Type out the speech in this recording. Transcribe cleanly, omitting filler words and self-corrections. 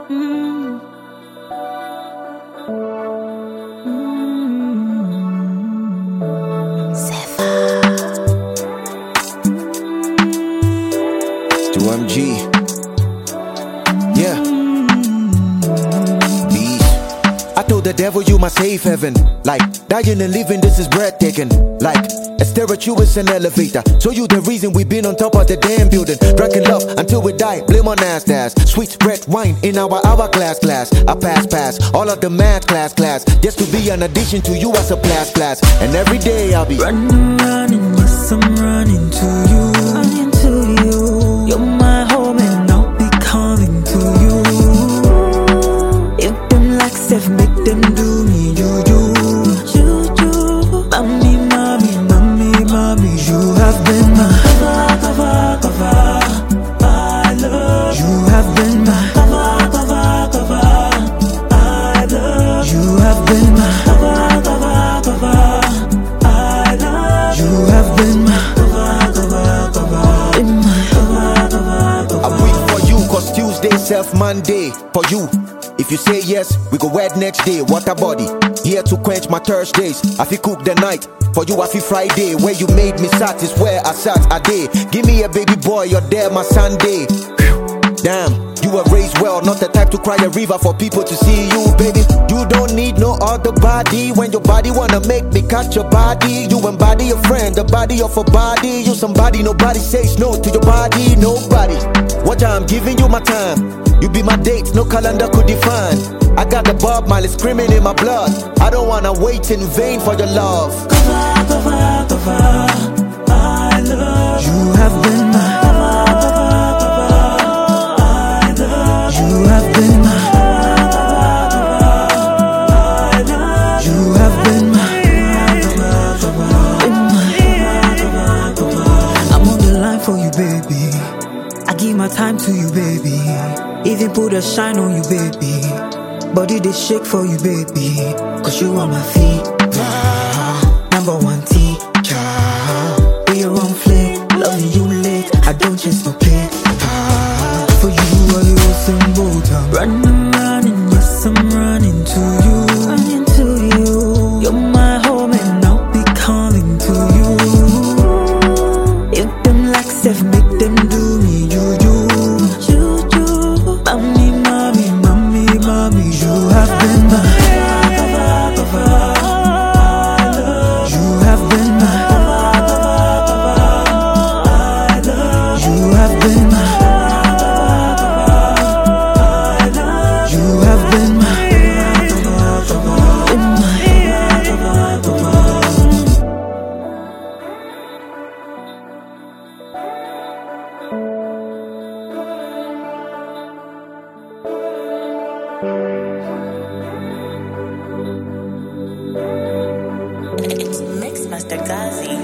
MG. Yeah. Beast. I told the devil you my safe heaven. Like, dying and living, this is breathtaking. Like, a stare at you is an elevator. Show you the reason we been on top of the damn building. Drunk in love until we die, blame on ass. Sweet red wine in our hourglass glass. I pass, all of the math class. Just to be an addition to you as a plus. And every day I'll be running, yes I'm running to you. Running to you. You're my home and I'll be coming to you. If them like self make them do me, you. Mommy, you have been my cover. I love you. Have been my cover. I love you. Have been my cover. I love you. Have been my cover. In my cover. I wait for you, cause Tuesday, Monday for you. If you say yes, we go wed next day. What a body, here to quench my Thursdays. I feel cook the night, for you I feel Friday. Where you made me sat is where I sat a day. Give me a baby boy, you're there my Sunday. Damn, you were raised well, not the type to cry a river for people to see you, baby. You don't need no other body. When your body wanna make me catch your body. You embody a friend, the body of a body. You somebody, nobody says no to your body, nobody. Watch, I'm giving you my time. You be my date, no calendar could define. I got the Bob Marley screaming in my blood. I don't wanna wait in vain for your love. Cover, I love you. Have been my you have been my I love you. Have been my I'm on the line for you, baby. I give my time to you, baby. Even put a shine on you, baby. Body they shake for you, baby. Cause you are my feet. Number one teacher. Be your own flick. Loving you late. I don't chase no play. For you I was in both. Running, yes I'm running to you. Running to you. You're my home and I'll be coming to you. If them like self make them do me, you. Mommy, you have been my cover. You have been my cover. You have been my you have been my It's Mix Master Gazi.